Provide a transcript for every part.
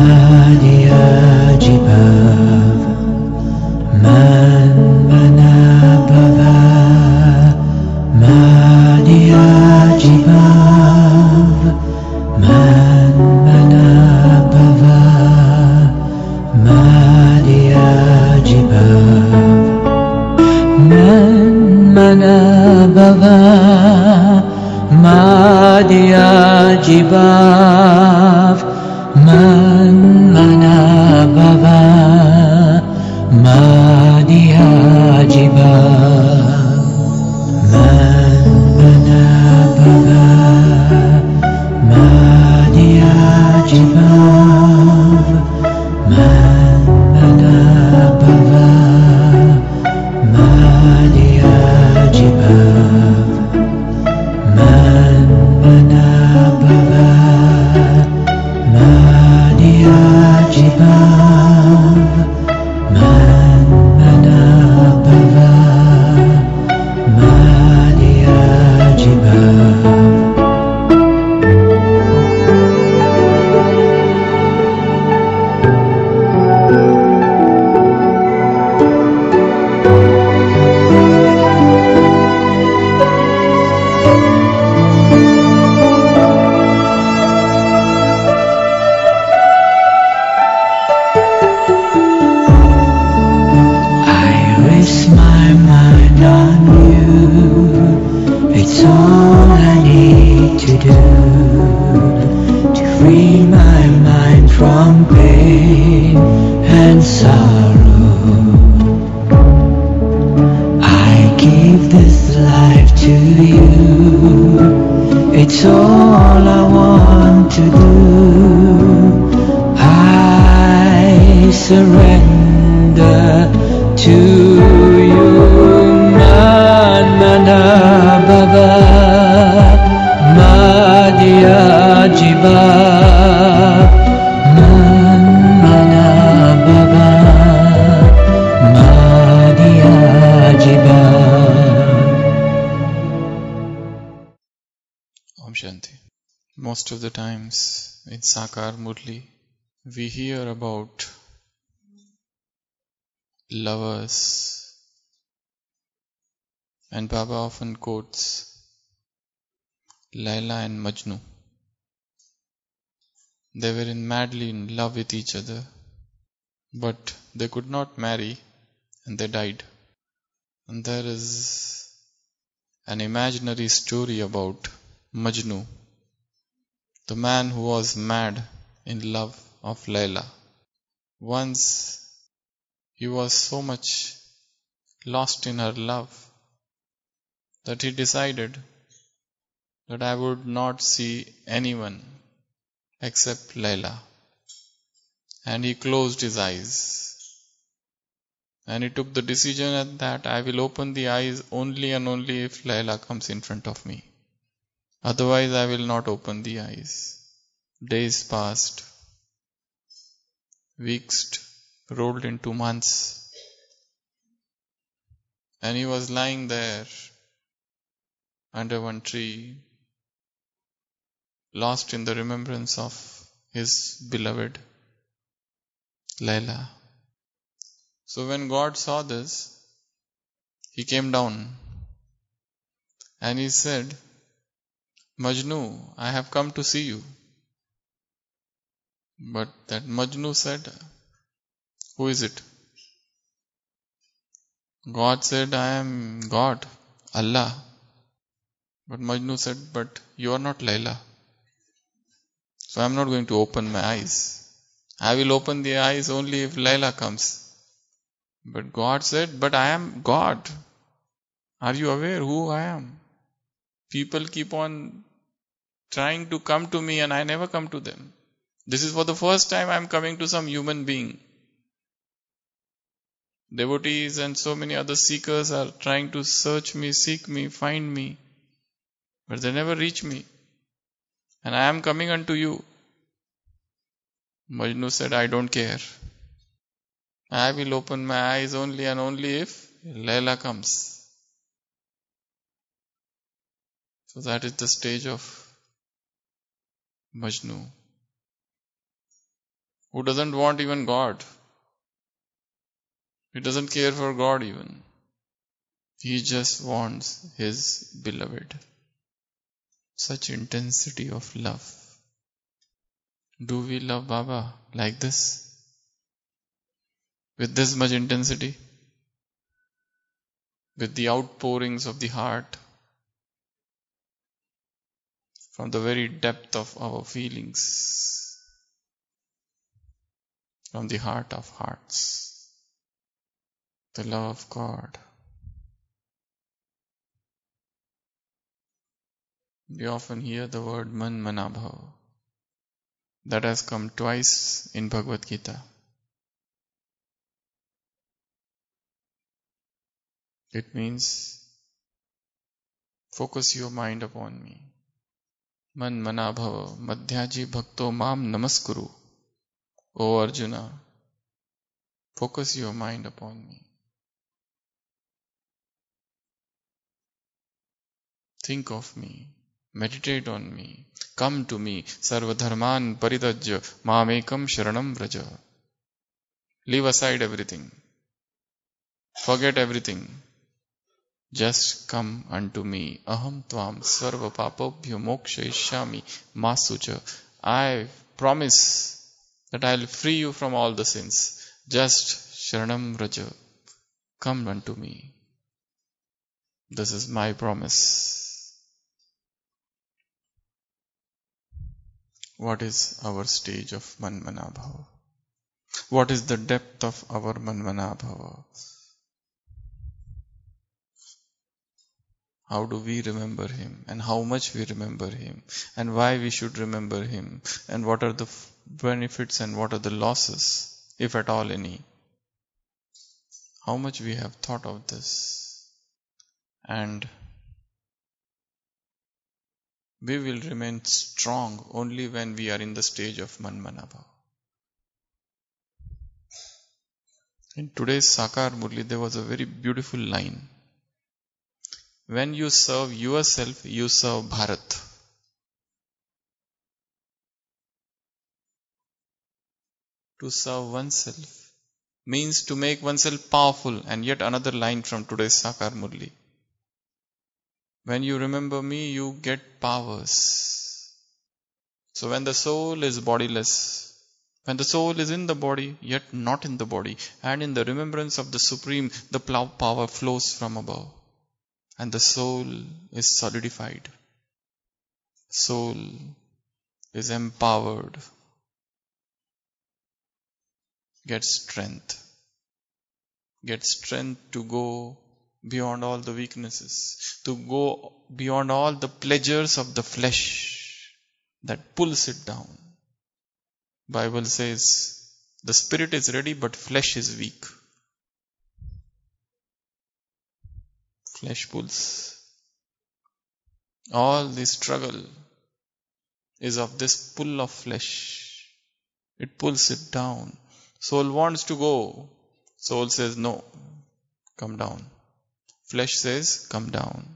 Madhya Jibav Man Manabhava Madhya Jibav Man Manabhava Madhya Jibav Man Manabhava Madhya Jibav Man Manabhava Madhya Jibav Man Manabhava Madhya Jibav Man Manabhava Madhya Jibav Man Manabhava Madhya Jibav Man Manabhava Madhya Jibav My mind on you, it's all I need to do to free my mind from pain and sorrow. I give this life to you, it's all I want to do. I surrender to you, Man Manabhava Madhya Jibav Man Manabhava Madhya Jibav. Om Shanti. Most of the times in Sakar Murli, we hear about lovers, and Baba often quotes Laila and Majnu. They were madly in love with each other, but they could not marry and they died. And there is an imaginary story about Majnu, the man who was mad in love of Laila. Once he was so much lost in her love that he decided that I would not see anyone except Laila. And he closed his eyes. And he took the decision that I will open the eyes only and only if Laila comes in front of me. Otherwise I will not open the eyes. Days passed. Weeks rolled into months. And he was lying there under one tree, lost in the remembrance of his beloved Laila. So when God saw this, he came down and he said, Majnu, I have come to see you. But that Majnu said, who is it? God said, I am God, Allah. But Majnu said, but you are not Laila. So I am not going to open my eyes. I will open the eyes only if Laila comes. But God said, but I am God. Are you aware who I am? People keep on trying to come to me and I never come to them. This is for the first time I am coming to some human being. Devotees and so many other seekers are trying to search me, seek me, find me. But they never reach me. And I am coming unto you. Majnu said, I don't care. I will open my eyes only and only if Laila comes. So that is the stage of Majnu. who doesn't want even God. He doesn't care for God even. He just wants his beloved. Such intensity of love. Do we love Baba like this? With this much intensity? With the outpourings of the heart? From the very depth of our feelings? From the heart of hearts? The love of God. We often hear the word Man Manabhav. That has come twice in Bhagavad Gita. It means focus your mind upon me. Man Manabhava Madhyaji Bhakto Mam Namaskuru. O Arjuna, focus your mind upon me. Think of me. Meditate on me. Come to me. Sarvadharman Paridajya Mamekam Sharanam Vraja. Leave aside everything. Forget everything. Just come unto me. Aham tvam sarva papobhyo mokshayishyami masucha. I promise that I will free you from all the sins. Just Sharanam Vraja. Come unto me. This is my promise. What is our stage of Manmanabhava? What is the depth of our Manmanabhava? How do we remember him, and how much we remember him, and why we should remember him, and what are the benefits and what are the losses, if at all any? How much we have thought of this. And we will remain strong only when we are in the stage of Manmanabhava. In today's Sakar Murli, there was a very beautiful line. When you serve yourself, you serve Bharat. To serve oneself means to make oneself powerful. And yet another line from today's Sakar Murli. When you remember me, you get powers. So when the soul is bodiless, when the soul is in the body, yet not in the body, and in the remembrance of the Supreme, the power flows from above. And the soul is solidified. Soul is empowered. Gets strength. Gets strength to go beyond all the weaknesses. To go beyond all the pleasures of the flesh that pulls it down. Bible says, the spirit is ready but flesh is weak. Flesh pulls. All the struggle is of this pull of flesh. It pulls it down. Soul wants to go. Soul says, no, come down. Flesh says, come down.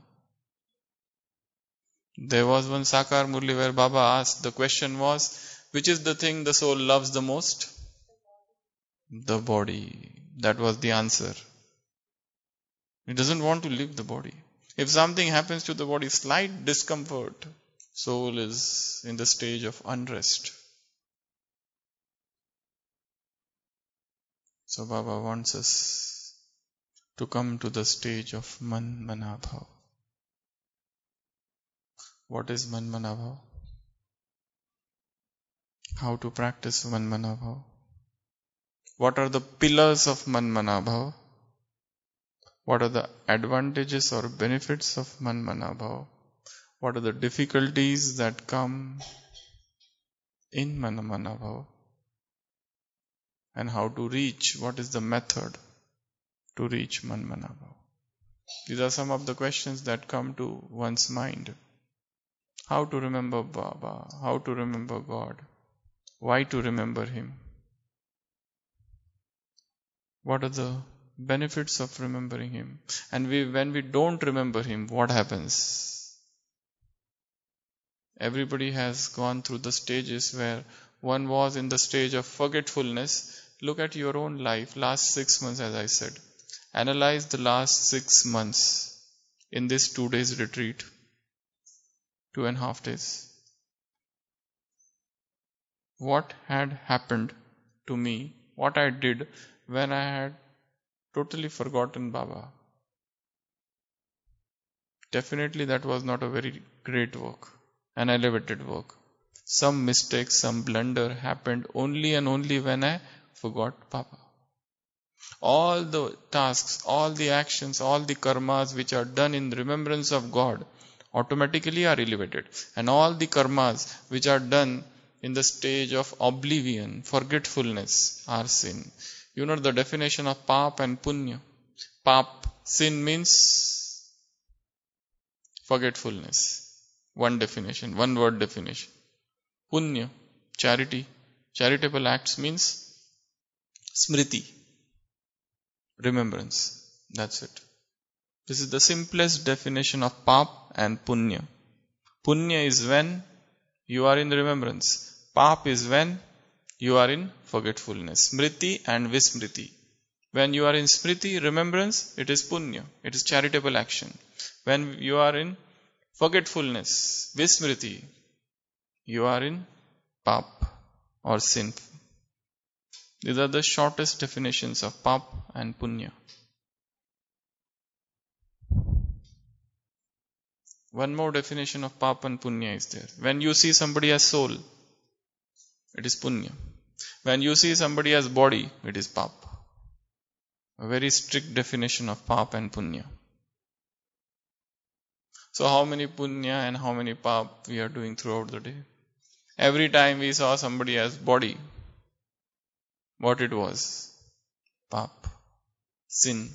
There was one Sakar Murli where Baba asked, the question was, which is the thing the soul loves the most? The body. That was the answer. It doesn't want to leave the body. If something happens to the body, slight discomfort, soul is in the stage of unrest. So Baba wants us to come to the stage of Manmanabhav. What is Manmanabhav? How to practice Manmanabhav? What are the pillars of Manmanabhav? What are the advantages or benefits of Manmanabhav? What are the difficulties that come in Manmanabhav? And how to reach, what is the method to reach Manmanabhav? These are some of the questions that come to one's mind. How to remember Baba? How to remember God? Why to remember Him? What are the benefits of remembering Him? And when we don't remember Him, what happens? Everybody has gone through the stages where one was in the stage of forgetfulness. Look at your own life, last 6 months, as I said. Analyze the last 6 months in this 2 days retreat, 2.5 days. What had happened to me, what I did when I had totally forgotten Baba. Definitely that was not a very great work, an elevated work. Some mistake, some blunder happened only and only when I forgot Baba. All the tasks, all the actions, all the karmas which are done in remembrance of God automatically are elevated. And all the karmas which are done in the stage of oblivion, forgetfulness, are sin. You know the definition of pap and punya. Pap, sin means forgetfulness. One definition, one word definition. Punya, charity, charitable acts means smriti, remembrance. That's it. This is the simplest definition of pap and punya. Punya is when you are in remembrance. Pap is when you are in forgetfulness. Smriti and vismriti. When you are in smriti, remembrance, it is punya. It is charitable action. When you are in forgetfulness, vismriti, you are in pap or sin. These are the shortest definitions of pap and punya. One more definition of pap and punya is there. When you see somebody as soul, it is punya. When you see somebody as body, it is pap. A very strict definition of pap and punya. So how many punya and how many pap we are doing throughout the day? Every time we saw somebody as body, what it was? Pap. Sin.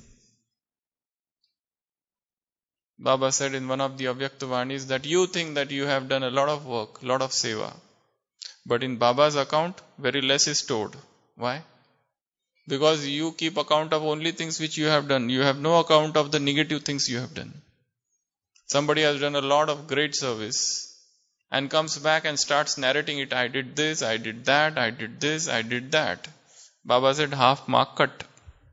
Baba said in one of the Avyaktavanis that you think that you have done a lot of work, lot of seva. But in Baba's account, very less is stored. Why? Because you keep account of only things which you have done. You have no account of the negative things you have done. Somebody has done a lot of great service and comes back and starts narrating it. I did this, I did that, I did this, I did that. Baba said, half mark cut.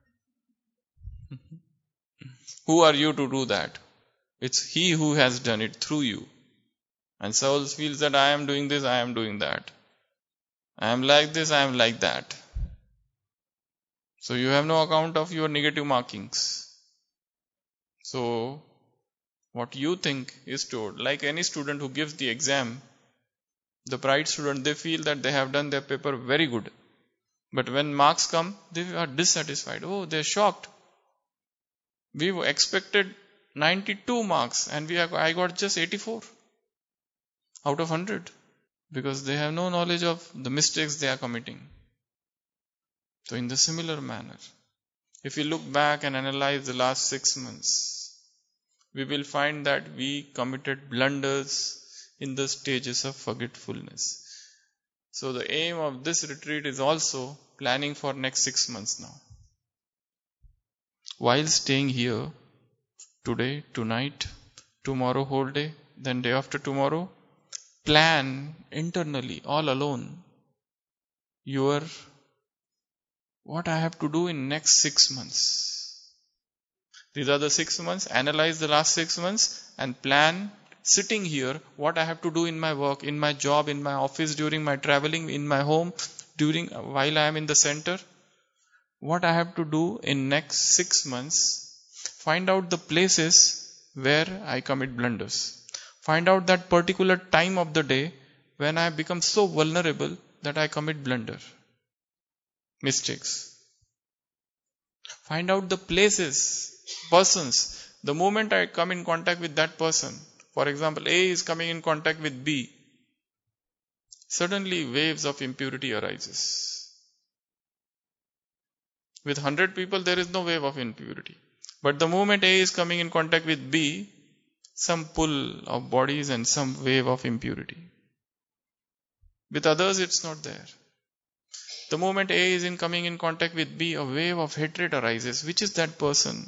Who are you to do that? It's He who has done it through you. And soul feels that I am doing this, I am doing that. I am like this, I am like that. So you have no account of your negative markings. So what you think is stored. Like any student who gives the exam, the bright student, they feel that they have done their paper very good. But when marks come, they are dissatisfied. Oh, they are shocked. We expected 92 marks and I got just 84 out of 100. Because they have no knowledge of the mistakes they are committing. So in the similar manner, if we look back and analyze the last 6 months, we will find that we committed blunders in the stages of forgetfulness. So the aim of this retreat is also planning for next 6 months now. While staying here, today, tonight, tomorrow whole day, then day after tomorrow, plan internally, all alone, what I have to do in next 6 months. These are the 6 months. Analyze the last 6 months and plan sitting here what I have to do in my work, in my job, in my office, during my traveling, in my home, while I am in the center. What I have to do in next 6 months. Find out the places where I commit blunders. Find out that particular time of the day when I become so vulnerable that I commit blunder, mistakes. Find out the places, persons. The moment I come in contact with that person, for example, A is coming in contact with B, suddenly waves of impurity arises. With 100 people, there is no wave of impurity. But the moment A is coming in contact with B, some pull of bodies and some wave of impurity. With others, it's not there. The moment A is coming in contact with B, a wave of hatred arises. Which is that person?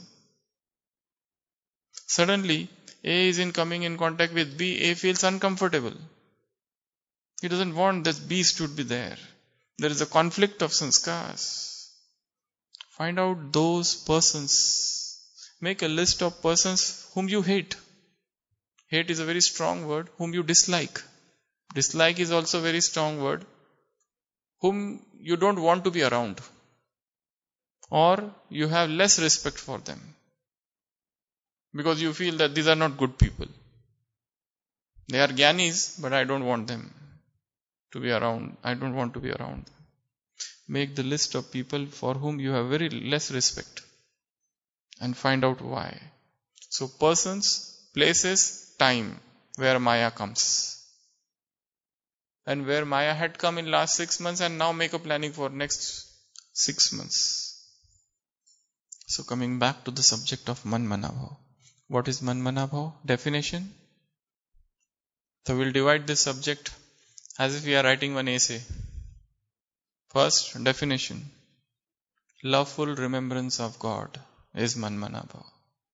Suddenly, A is coming in contact with B, A feels uncomfortable. He doesn't want this beast to be there. There is a conflict of sanskars. Find out those persons. Make a list of persons whom you hate. Hate is a very strong word. Whom you dislike. Dislike is also a very strong word. Whom you don't want to be around. Or you have less respect for them. Because you feel that these are not good people. They are Gyanis, but I don't want them to be around. I don't want to be around them. Make the list of people for whom you have very less respect. And find out why. So persons, places, time, where Maya comes. And where Maya had come in last 6 months, and now make a planning for next 6 months. So coming back to the subject of Manmanabhav. What is Manmanabhav? Definition. So we'll divide this subject as if we are writing one essay. First, definition. Loveful remembrance of God is Manmanabhav.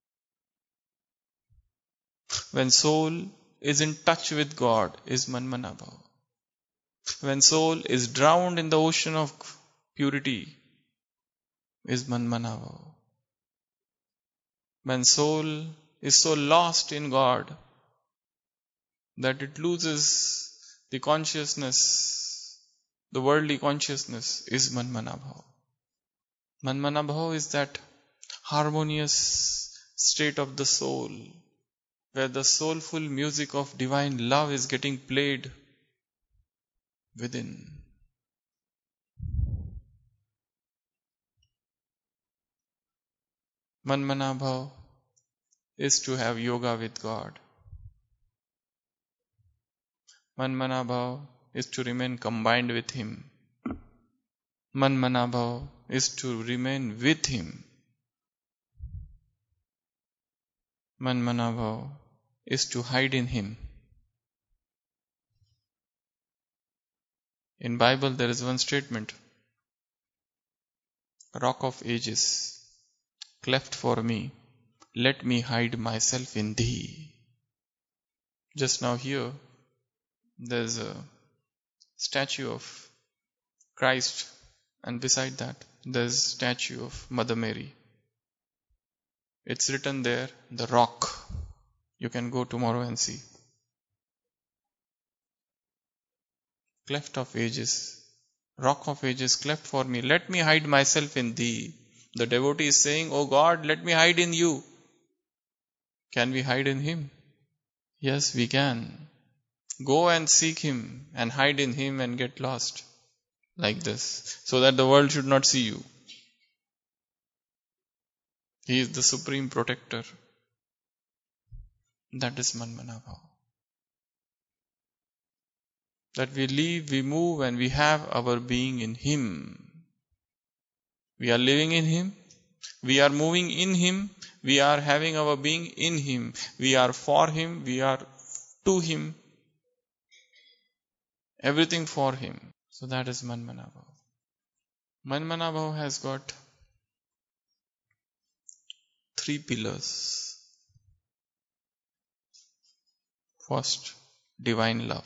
When soul is in touch with God is Manmanabhav. When soul is drowned in the ocean of purity is Manmanabhav. When soul is so lost in God that it loses the consciousness, the worldly consciousness, is Manmanabhav. Manmanabhav is that harmonious state of the soul where the soulful music of divine love is getting played within. Manmanabhav is to have yoga with God. Manmanabhav is to remain combined with Him. Manmanabhav is to remain with Him. Manmanabhav is to hide in Him. In Bible there is one statement. Rock of ages, cleft for me, let me hide myself in Thee. Just now here, there's a statue of Christ, and beside that, there's a statue of Mother Mary. It's written there, the rock. You can go tomorrow and see. Cleft of ages, rock of ages, cleft for me, let me hide myself in Thee. The devotee is saying, Oh God, let me hide in You. Can we hide in Him? Yes, we can. Go and seek Him and hide in Him and get lost. Like this. So that the world should not see you. He is the supreme protector. That is Manmanabhav. That we live, we move, and we have our being in Him. We are living in Him. We are moving in Him. We are having our being in Him. We are for Him. We are to Him. Everything for Him. So that is Manmanabhav. Manmanabhav has got 3 pillars. First, divine love.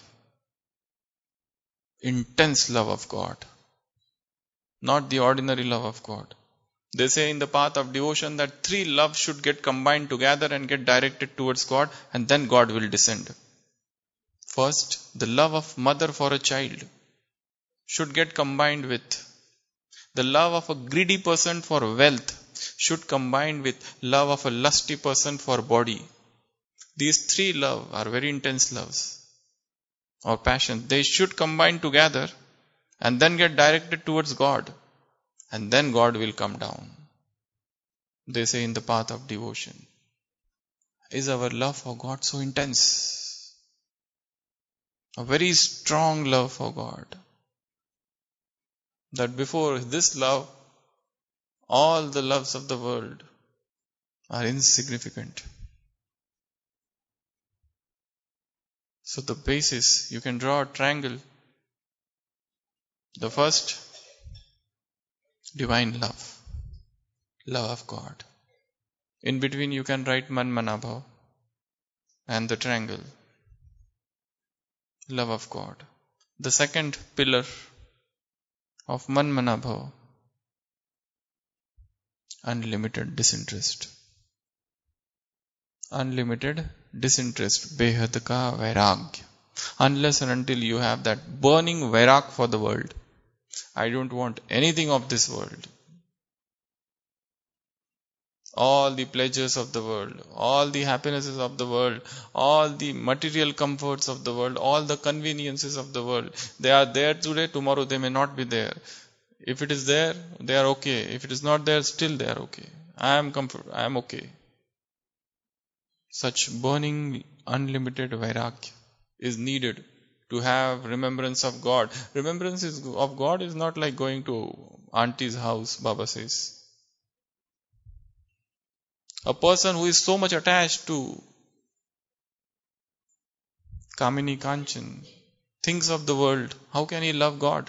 Intense love of God. Not the ordinary love of God. They say in the path of devotion that 3 loves should get combined together and get directed towards God, and then God will descend. First, the love of mother for a child should get combined with the love of a greedy person for wealth, should combine with love of a lusty person for body. These 3 love are very intense loves or passion. They should combine together and then get directed towards God, and then God will come down. They say in the path of devotion. Is our love for God so intense? A very strong love for God. That before this love, all the loves of the world are insignificant. So the basis, you can draw a triangle. The first, divine love. Love of God. In between you can write Manmanabhav and the triangle. Love of God. The second pillar of Man Mana Bhav, unlimited disinterest. Unlimited disinterest, behad ka vairagya. Unless and until you have that burning vairag for the world. I don't want anything of this world. All the pleasures of the world, all the happinesses of the world, all the material comforts of the world, all the conveniences of the world, they are there today, tomorrow they may not be there. If it is there, they are okay. If it is not there, still they are okay. I am okay. Such burning, unlimited vairagya is needed to have remembrance of God. Remembrance of God is not like going to auntie's house, Baba says. A person who is so much attached to Kamini Kanchan, things of the world, how can he love God?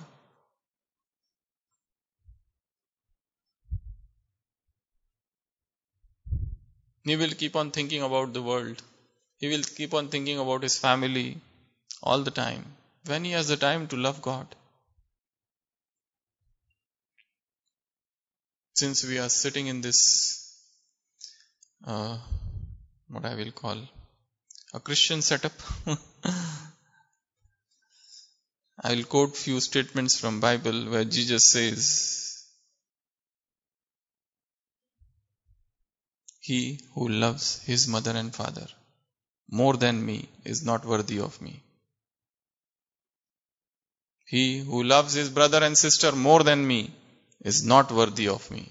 He will keep on thinking about the world. He will keep on thinking about his family all the time. When he has the time to love God? Since we are sitting in this, what I will call a Christian setup, I will quote few statements from Bible where Jesus says, "He who loves his mother and father more than me is not worthy of me. He who loves his brother and sister more than me is not worthy of me.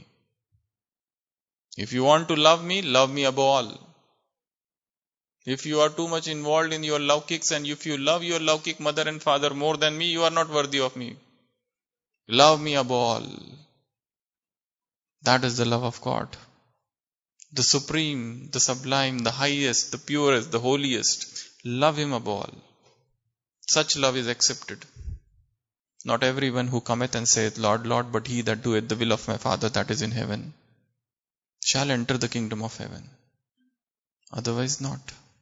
If you want to love me above all. If you are too much involved in your laukiks and if you love your laukik mother and father more than me, you are not worthy of me. Love me above all." That is the love of God. The supreme, the sublime, the highest, the purest, the holiest. Love him above all. Such love is accepted. Not everyone who cometh and saith, "Lord, Lord," but he that doeth the will of my Father that is in heaven shall enter the kingdom of heaven. Otherwise not.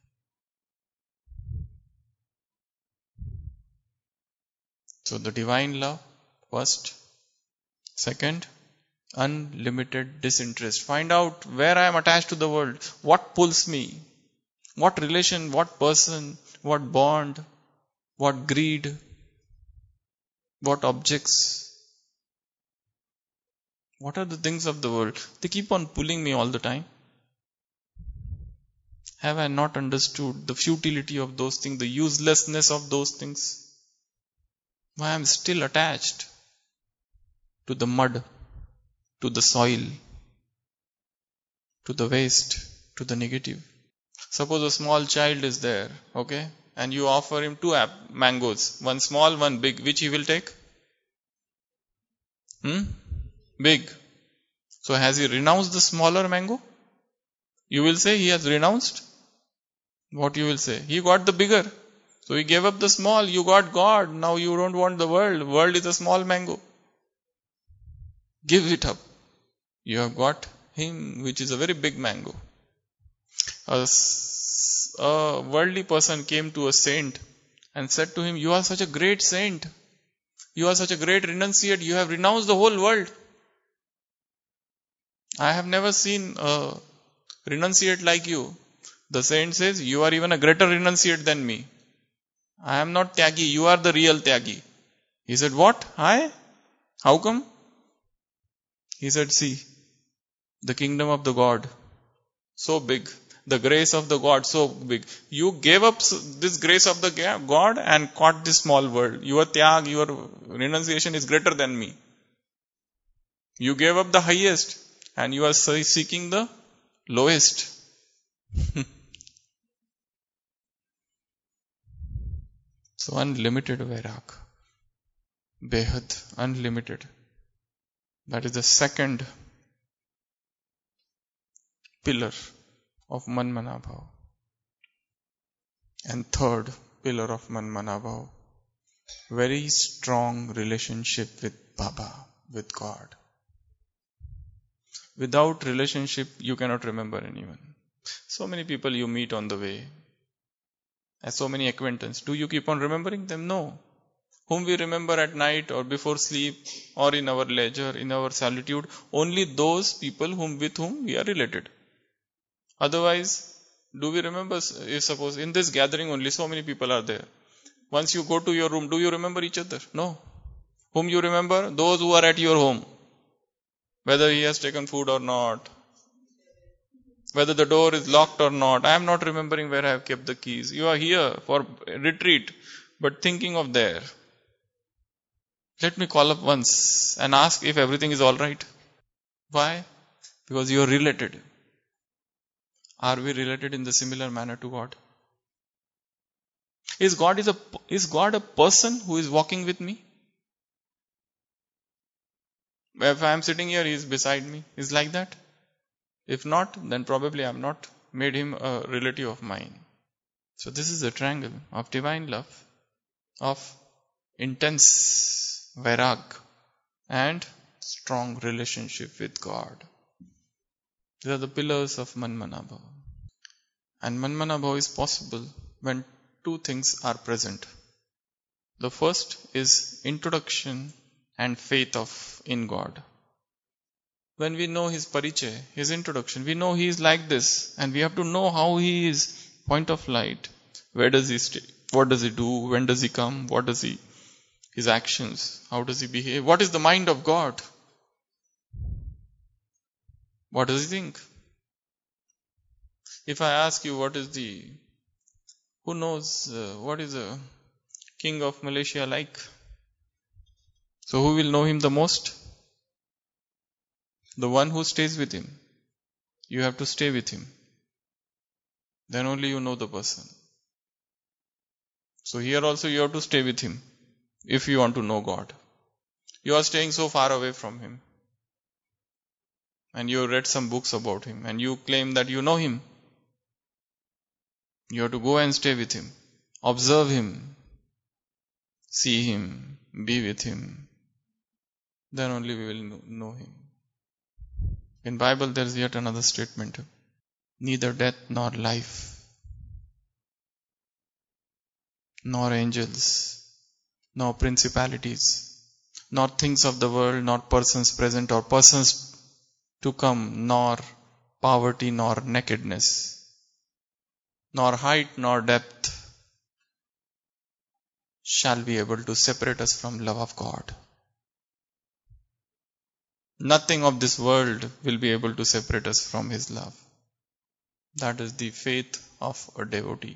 So the divine love, first. Second, unlimited disinterest. Find out where I am attached to the world. What pulls me? What relation, what person, what bond, what greed, what objects. What are the things of the world? They keep on pulling me all the time. Have I not understood the futility of those things, the uselessness of those things? Why I am still attached to the mud, to the soil, to the waste, to the negative. Suppose a small child is there, okay, and you offer him two mangoes, one small, one big. Which he will take? Big. So has he renounced the smaller mango? You will say he has renounced. What you will say? He got the bigger. So he gave up the small. You got God. Now you don't want the world. World is a small mango. Give it up. You have got him, which is a very big mango. A worldly person came to a saint and said to him, "You are such a great saint. You are such a great renunciate. You have renounced the whole world. I have never seen a renunciate like you." The saint says, "You are even a greater renunciate than me. I am not Tyagi. You are the real Tyagi." He said, "What? I? How come?" He said, "See, the kingdom of the God, so big. The grace of the God, so big. You gave up this grace of the God and caught this small world. Your Tyag, your renunciation is greater than me. You gave up the highest and you are seeking the lowest." So unlimited vairag. Behad, unlimited. That is the second pillar of Man Mana Bhav. And third pillar of Man Mana Bhav, very strong relationship with Baba, with God. Without relationship, you cannot remember anyone. So many people you meet on the way, and so many acquaintances. Do you keep on remembering them? No. whom we remember at night or before sleep or in our leisure, in our solitude, only those people with whom we are related. Otherwise, do we remember, if suppose in this gathering only so many people are there. Once you go to your room, do you remember each other? No. Whom you remember? Those who are at your home. Whether he has taken food or not. Whether the door is locked or not. I am not remembering where I have kept the keys. You are here for retreat, but thinking of there. Let me call up once and ask if everything is alright. Why? Because you are related. Are we related in the similar manner to God? Is God a person who is walking with me? If I am sitting here, he is beside me. Is like that? If not, then probably I have not made him a relative of mine. So this is a triangle of divine love, of intense vairag and strong relationship with God. These are the pillars of Manmanabhava. And Manmanabhava is possible when two things are present. The first is introduction and faith in God. When we know his parichay, his introduction, we know he is like this, and we have to know how he is. Point of light. Where does he stay? What does he do? When does he come? What does his actions? How does he behave? What is the mind of God? What does he think? If I ask you what is the king of Malaysia like? So who will know him the most? The one who stays with him. You have to stay with him. Then only you know the person. So here also you have to stay with him if you want to know God. You are staying so far away from him. And you read some books about him and you claim that you know him. You have to go and stay with him. Observe him. See him. Be with him. Then only we will know him. In Bible there is yet another statement. Neither death nor life, nor angels, nor principalities, nor things of the world, nor persons present or persons to come, nor poverty nor nakedness, nor height nor depth shall be able to separate us from love of God. Nothing of this world will be able to separate us from his love. That is the faith of a devotee.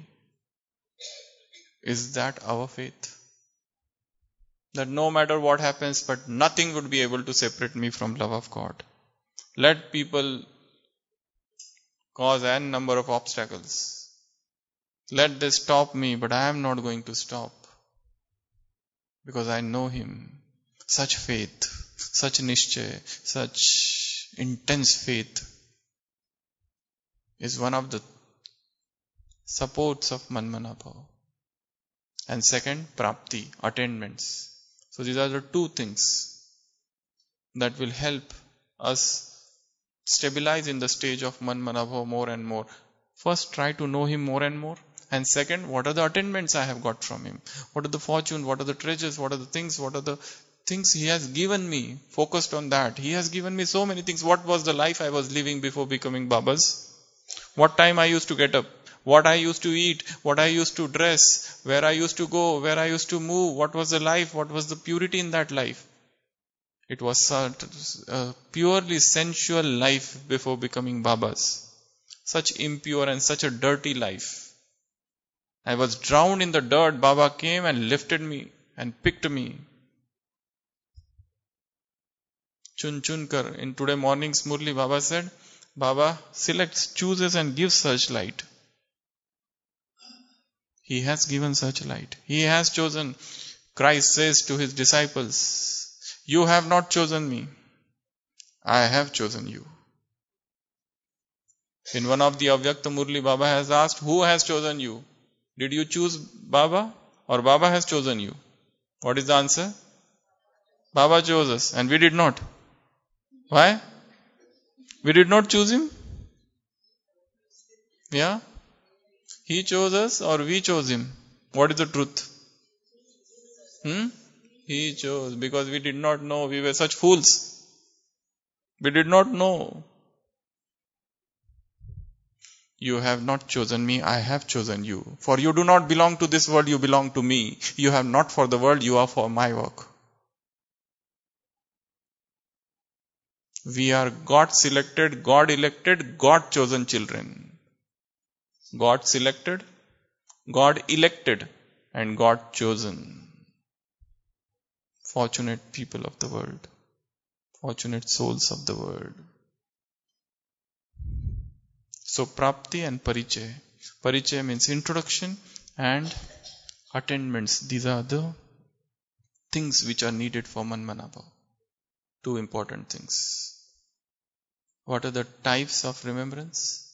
Is that our faith? That no matter what happens, but nothing would be able to separate me from love of God. Let people cause n number of obstacles. Let this stop me, but I am not going to stop. Because I know him. Such faith, such nischay, such intense faith is one of the supports of Manmanabhava. And second, prapti, attainments. So these are the two things that will help us stabilize in the stage of Manmanabhava more and more. First, try to know him more and more. And second, what are the attainments I have got from him? What are the fortune? What are the treasures? What are the things? What are the things he has given me? Focused on that. He has given me so many things. What was the life I was living before becoming Baba's? What time I used to get up? What I used to eat? What I used to dress? Where I used to go? Where I used to move? What was the life? What was the purity in that life? It was a purely sensual life before becoming Baba's. Such impure and such a dirty life. I was drowned in the dirt. Baba came and lifted me and picked me. Chun chun kar. In today morning's Murli, Baba said, Baba selects, chooses and gives such light. He has given such light. He has chosen. Christ says to his disciples, you have not chosen me. I have chosen you. In one of the Avyakta Murli, Baba has asked, who has chosen you? Did you choose Baba or Baba has chosen you? What is the answer? Baba chose us and we did not. Why? We did not choose him? Yeah? He chose us or we chose him? What is the truth? He chose because we did not know. We were such fools. We did not know. You have not chosen me, I have chosen you. For you do not belong to this world, you belong to me. You have not for the world, you are for my work. We are God selected, God elected, God chosen children. God selected, God elected, and God chosen. Fortunate people of the world. Fortunate souls of the world. So Prapti and Parichaya. Parichaya means introduction and attainments. These are the things which are needed for Manmanabhav. Two important things. What are the types of remembrance?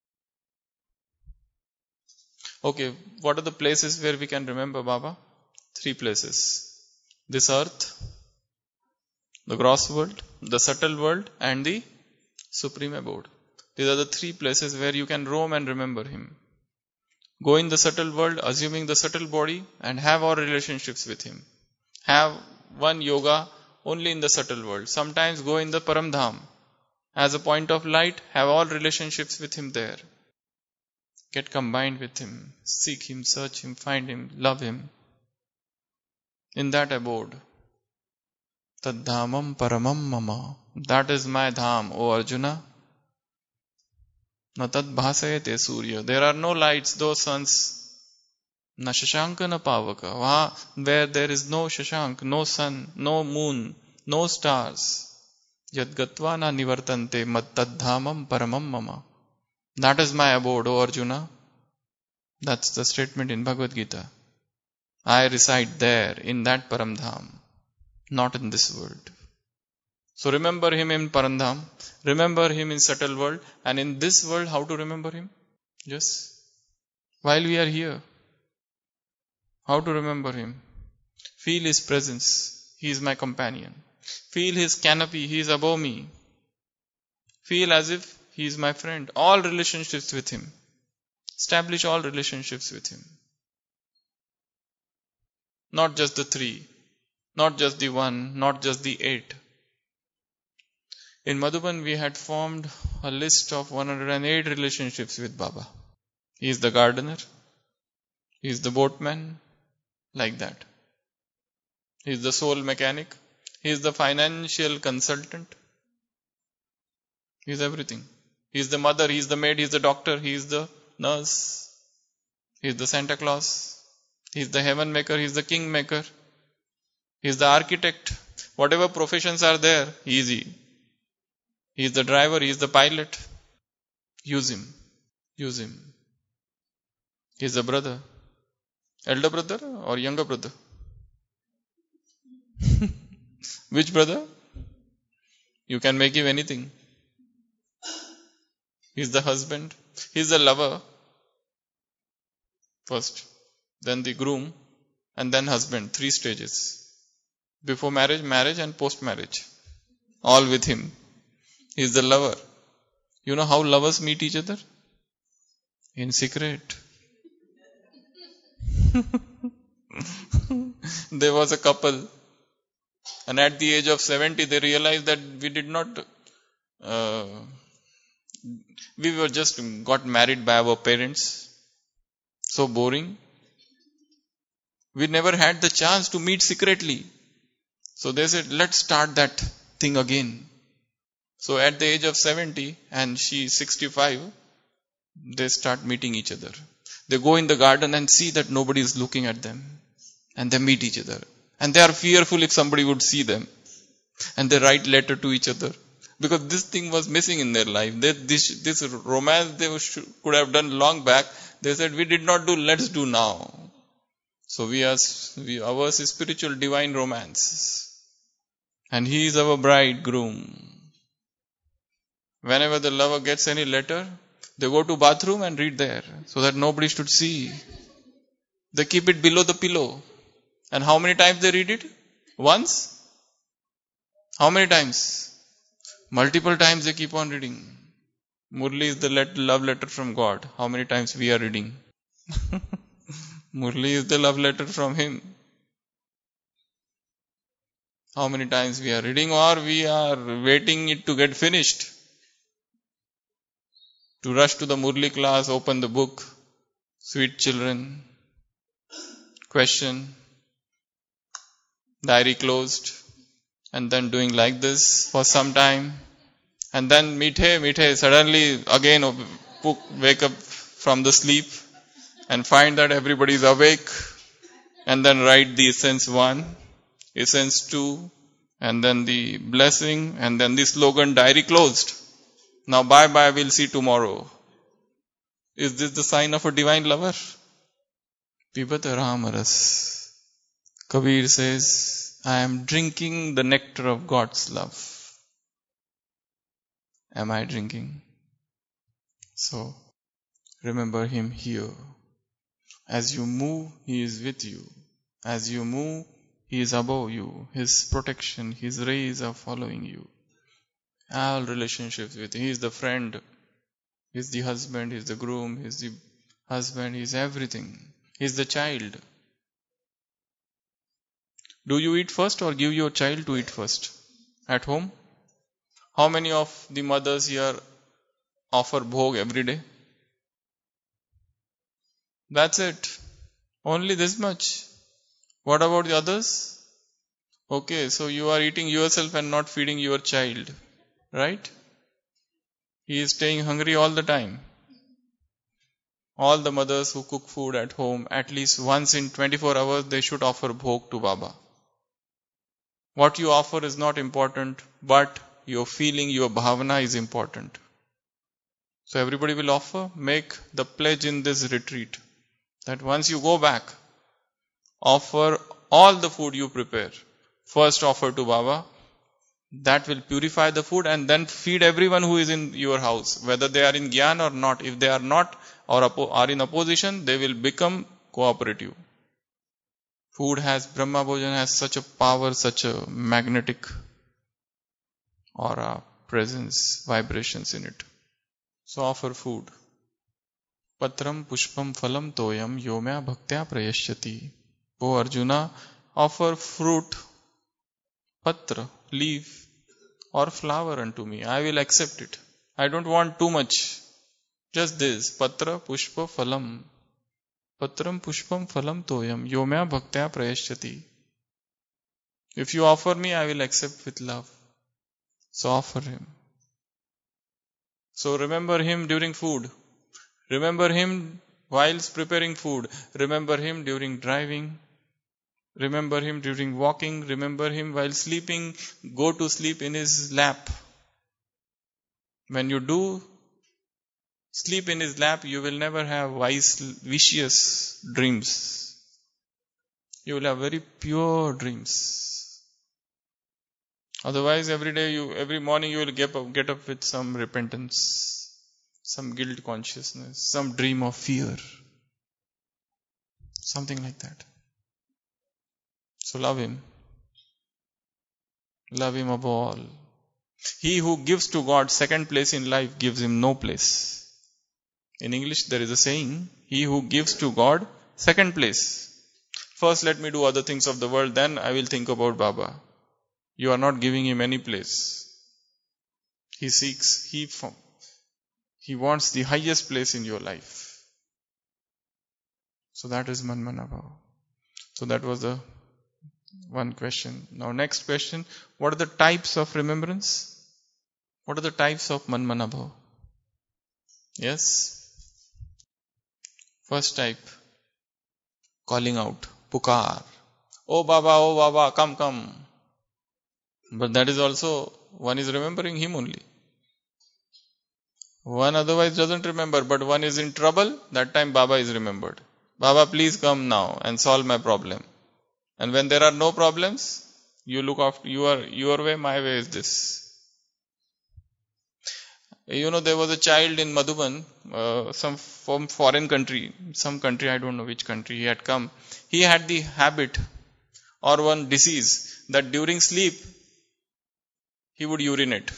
Okay, what are the places where we can remember Baba? 3 places. This earth, the gross world, the subtle world, and the supreme abode. These are the 3 places where you can roam and remember Him. Go in the subtle world, assuming the subtle body, and have all relationships with Him. Have one yoga only in the subtle world. Sometimes go in the Paramdham. As a point of light, have all relationships with Him there. Get combined with Him. Seek Him, search Him, find Him, love Him. In that abode. Tad dhamam paramam mama. That is my dham, O Arjuna. Na tad bhasayate surya. There are no lights, no suns. Na shashanka na pavaka. Where there is no shashank, no sun, no moon, no stars. Yad gatva na nivartante mad tad dhamam paramam mama. That is my abode, O Arjuna. That's the statement in Bhagavad Gita. I reside there, in that Paramdham, not in this world. So remember Him in Paramdham, remember Him in subtle world, and in this world, how to remember Him? Yes. While we are here, how to remember Him? Feel His presence. He is my companion. Feel His canopy. He is above me. Feel as if He is my friend. All relationships with Him. Establish all relationships with Him. Not just the 3. Not just the 1. Not just the 8. In Madhuban, we had formed a list of 108 relationships with Baba. He is the gardener. He is the boatman. Like that. He is the soul mechanic. He is the financial consultant. He is everything. He is the mother. He is the maid. He is the doctor. He is the nurse. He is the Santa Claus. He is the heaven maker. He is the king maker. He is the architect. Whatever professions are there, he is he. He is the driver. He is the pilot. Use him. Use him. He is the brother. Elder brother or younger brother? Which brother? You can make him anything. He is the husband. He is the lover. First. Then the groom. And then husband. 3 stages. Before marriage, marriage, and post marriage. All with him. He is the lover. You know how lovers meet each other? In secret. There was a couple, and at the age of 70 they realized that we were just got married by our parents. So boring. We never had the chance to meet secretly. So they said, let's start that thing again. So at the age of 70 and she 65, they start meeting each other. They go in the garden and see that nobody is looking at them. And they meet each other. And they are fearful if somebody would see them. And they write letter to each other. Because this thing was missing in their life. This romance they could have done long back. They said, we did not do, let's do now. So ours is spiritual divine romance. And he is our bridegroom. Whenever the lover gets any letter, they go to bathroom and read there, so that nobody should see. They keep it below the pillow. And how many times they read it? Once? How many times? Multiple times they keep on reading. Murli is the love letter from God. How many times we are reading? Murli is the love letter from Him. How many times we are reading, or we are waiting it to get finished. To rush to the Murli class, open the book, sweet children, question, diary closed, and then doing like this for some time. And then meethe, suddenly again wake up from the sleep and find that everybody is awake, and then write the essence 1, essence 2, and then the blessing, and then the slogan, diary closed. Now bye bye, we'll see tomorrow. Is this the sign of a divine lover? Pibata Ramaras. Kabir says, I am drinking the nectar of God's love. Am I drinking? So, remember Him here. As you move, He is with you. As you move, He is above you. His protection, His rays are following you. All relationships with Him. He is the friend. He is the husband. He is the groom. He is the husband. He is everything. He is the child. Do you eat first or give your child to eat first? At home? How many of the mothers here offer bhog every day? That's it. Only this much. What about the others? Okay, so you are eating yourself and not feeding your child. Right? He is staying hungry all the time. All the mothers who cook food at home, at least once in 24 hours, they should offer bhog to Baba. What you offer is not important, but your feeling, your bhavana is important. So everybody will offer, make the pledge in this retreat that once you go back, offer all the food you prepare. First offer to Baba. That will purify the food, and then feed everyone who is in your house, whether they are in Gyan or not. If they are not or are in opposition, they will become cooperative. Food has, Brahma Bhojan has such a power, such a magnetic aura, presence, vibrations in it. So offer food. Patram pushpam phalam toyam yomya bhaktya prayashyati. O Arjuna, offer fruit, patra, leaf, or flower unto me. I will accept it. I don't want too much. Just this. Patra pushpa phalam. Patram pushpam phalam toyam yomya bhaktya prayashyati. If you offer me, I will accept with love. So offer Him. So remember Him during food. Remember Him whilst preparing food. Remember Him during driving. Remember Him during walking. Remember Him while sleeping. Go to sleep in His lap. When you do sleep in His lap, you will never have vicious dreams. You will have very pure dreams. Otherwise, every morning you will get up with some repentance, some guilt consciousness, some dream of fear. Something like that. So love Him. Love Him above all. He who gives to God second place in life gives Him no place. In English there is a saying, he who gives to God second place. First let me do other things of the world, then I will think about Baba. You are not giving Him any place. He seeks, He wants the highest place in your life. So that is Manmanabhava. So that was the one question. Now next question, what are the types of remembrance? What are the types of Manmanabhava? Yes? First type, calling out, pukar. Oh Baba, come. But that is also, one is remembering Him only. One otherwise doesn't remember, but one is in trouble, that time Baba is remembered. Baba, please come now and solve my problem. And when there are no problems, you look after, your way, my way is this. There was a child in Madhuban, from foreign country, some country, I don't know which country he had come. He had the habit or one disease that during sleep, he would urinate.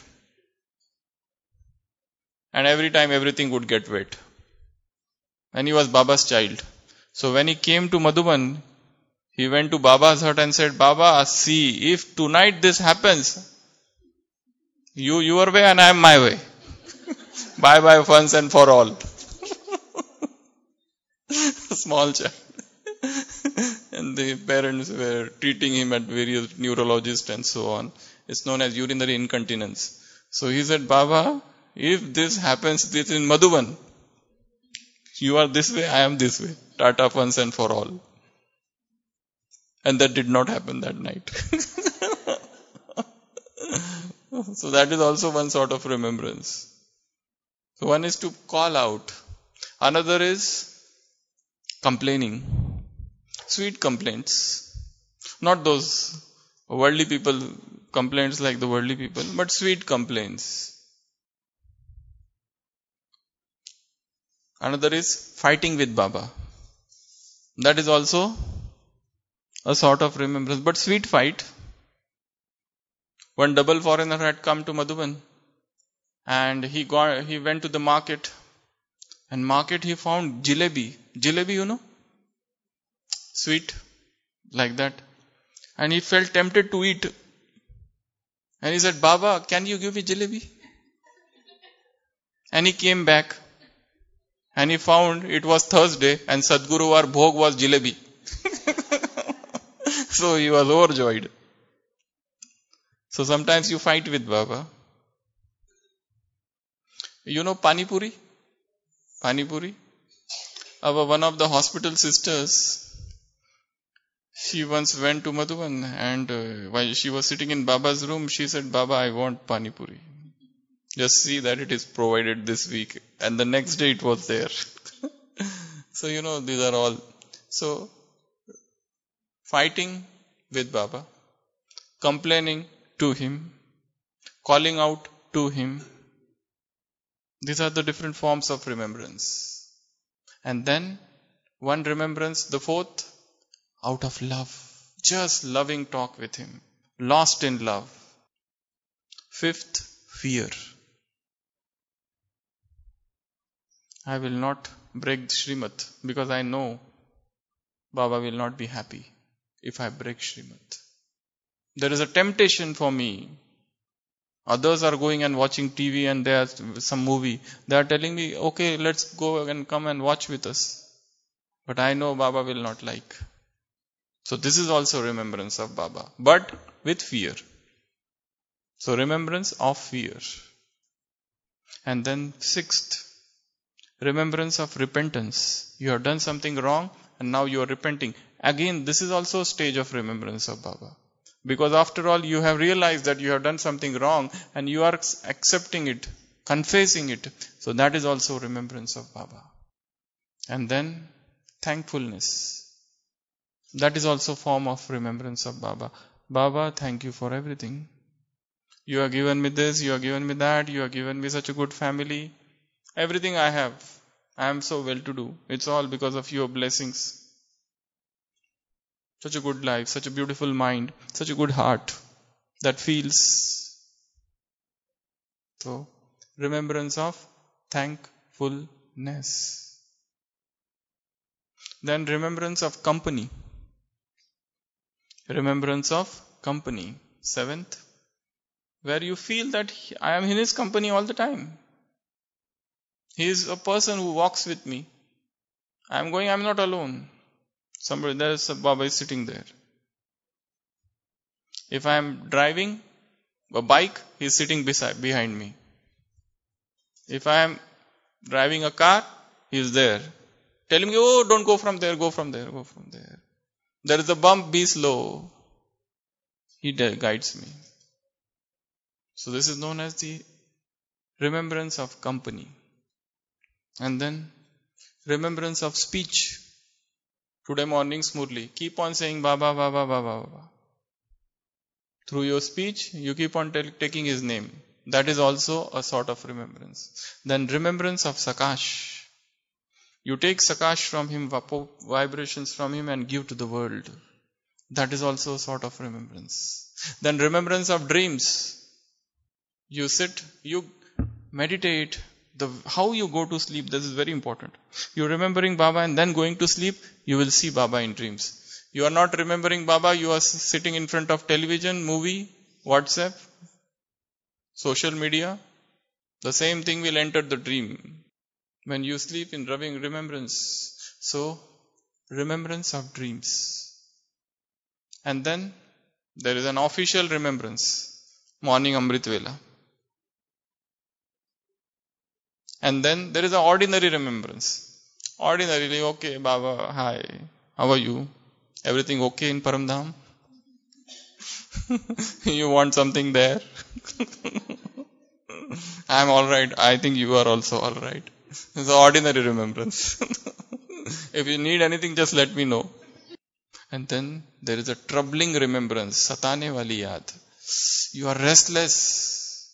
And every time everything would get wet. And he was Baba's child. So when he came to Madhuban, He went to Baba's hut and said, Baba, see, if tonight this happens, you your way and I am my way. Bye bye once and for all. Small child. And the parents were treating him at various neurologists and so on. It's known as urinary incontinence. So he said, Baba, if this happens, this in Madhuban, you are this way, I am this way. Tata once and for all. And that did not happen that night. So that is also one sort of remembrance. So one is to call out. Another is complaining. Sweet complaints. Not those worldly people complaints like the worldly people, but sweet complaints. Another is fighting with Baba. That is also a sort of remembrance, but sweet fight. One double foreigner had come to Madhuban and he went to the market. And market he found jalebi. Jalebi, you know? Sweet, like that. And he felt tempted to eat. And he said, Baba, can you give me jalebi? And he came back. And he found it was Thursday and Sadhguru our bhog was jalebi. So he was overjoyed. So sometimes you fight with Baba. You know Pani Puri? Pani Puri? One of the hospital sisters, she once went to Madhuban and while she was sitting in Baba's room, she said, Baba, I want Pani Puri. Just see that it is provided this week. And the next day it was there. So these are all. So, fighting with Baba, complaining to him, calling out to him. These are the different forms of remembrance. And then, one remembrance, the fourth, out of love. Just loving talk with him. Lost in love. Fifth, fear. I will not break the Srimad because I know Baba will not be happy if I break Srimad. There is a temptation for me. Others are going and watching TV and there's some movie. They are telling me, okay, let's go and come and watch with us. But I know Baba will not like. So this is also remembrance of Baba, but with fear. So remembrance of fear. And then sixth, remembrance of repentance. You have done something wrong and now you are repenting. Again, this is also a stage of remembrance of Baba. Because after all, you have realized that you have done something wrong and you are accepting it, confessing it. So that is also remembrance of Baba. And then thankfulness. That is also a form of remembrance of Baba. Baba, thank you for everything. You have given me this, you have given me that, you have given me such a good family. Everything I have, I am so well to do. It's all because of your blessings. Such a good life, such a beautiful mind, such a good heart that feels. So, remembrance of thankfulness. Then remembrance of company. Remembrance of company. Seventh, where you feel that I am in his company all the time. He is a person who walks with me. I am going, I am not alone. Somebody, there is a Baba is sitting there. If I am driving a bike, he is sitting behind me. If I am driving a car, he is there. Telling me, oh, don't go from there, go from there, go from there. There is a bump, be slow. He guides me. So this is known as the remembrance of company. And then remembrance of speech. Today morning, Murli, keep on saying Baba, Baba, Baba, Baba. Through your speech, you keep on taking his name. That is also a sort of remembrance. Then remembrance of Sakash. You take Sakash from him, vibrations from him and give to the world. That is also a sort of remembrance. Then remembrance of dreams. You sit, you meditate. How you go to sleep, this is very important. You're remembering Baba and then going to sleep, you will see Baba in dreams. You are not remembering Baba, you are sitting in front of television, movie, WhatsApp, social media. The same thing will enter the dream. When you sleep in loving remembrance. So, remembrance of dreams. And then, there is an official remembrance. Morning Amrit Vela. And then, there is an ordinary remembrance. Ordinarily, okay, Baba, hi, how are you? Everything okay in Paramdham? You want something there? I am alright. I think you are also alright. It's an ordinary remembrance. If you need anything, just let me know. And then there is a troubling remembrance. Satane wali yaad. You are restless.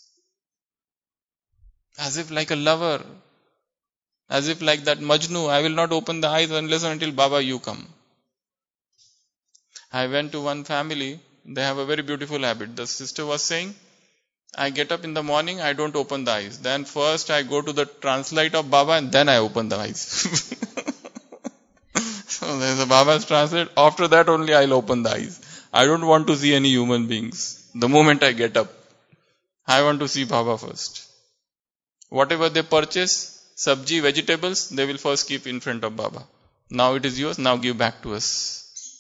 As if like a lover. As if like that Majnu. I will not open the eyes unless and until Baba you come. I went to one family. They have a very beautiful habit. The sister was saying, I get up in the morning, I don't open the eyes. Then first I go to the translate of Baba and then I open the eyes. So there's a Baba's translate. After that only I'll open the eyes. I don't want to see any human beings. The moment I get up, I want to see Baba first. Whatever they purchase, sabji, vegetables, they will first keep in front of Baba. Now it is yours, now give back to us.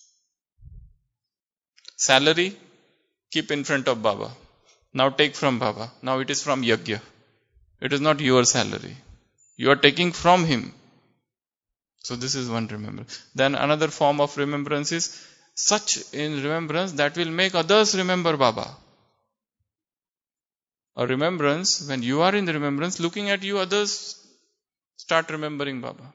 Salary, keep in front of Baba. Now take from Baba. Now it is from Yajna. It is not your salary. You are taking from him. So this is one remembrance. Then another form of remembrance is such in remembrance that will make others remember Baba. A remembrance, when you are in the remembrance, looking at you, others start remembering Baba.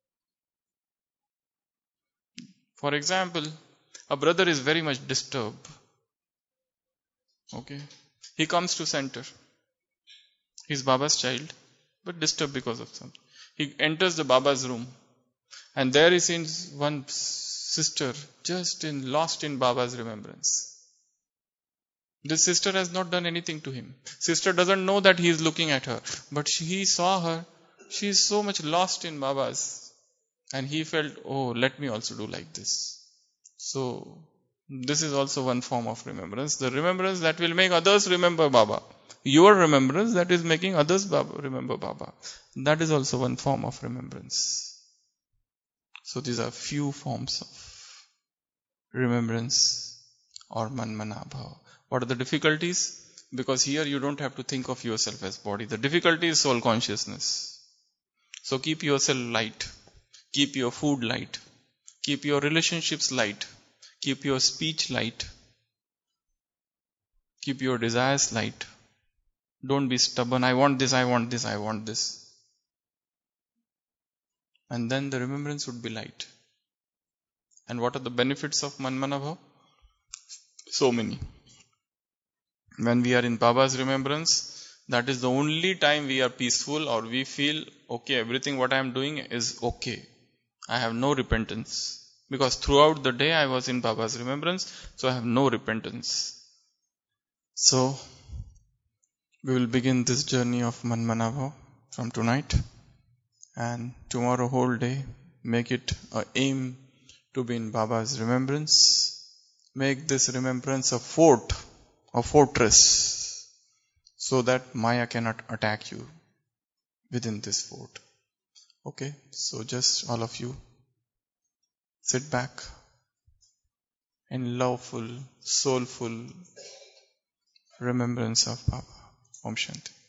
For example, a brother is very much disturbed. Okay. He comes to center. He's Baba's child, but disturbed because of something. He enters the Baba's room. And there he sees one sister just lost in Baba's remembrance. This sister has not done anything to him. Sister doesn't know that he is looking at her. But he saw her. She is so much lost in Baba's. And he felt, oh, let me also do like this. So, this is also one form of remembrance. The remembrance that will make others remember Baba. Your remembrance that is making others remember Baba. That is also one form of remembrance. So these are few forms of remembrance or manmanabhava. What are the difficulties? Because here you don't have to think of yourself as body. The difficulty is soul consciousness. So keep yourself light. Keep your food light. Keep your relationships light. Keep your speech light. Keep your desires light. Don't be stubborn. I want this, I want this, I want this. And then the remembrance would be light. And what are the benefits of Manmanabhav? So many. When we are in Baba's remembrance, that is the only time we are peaceful or we feel, okay, everything what I am doing is okay. I have no repentance. Because throughout the day I was in Baba's remembrance, so I have no repentance. So, we will begin this journey of Manmanabhav from tonight. And tomorrow whole day, make it an aim to be in Baba's remembrance. Make this remembrance a fort, a fortress, so that Maya cannot attack you within this fort. Okay, so just all of you sit back in loveful, soulful remembrance of Baba. Om Shanti.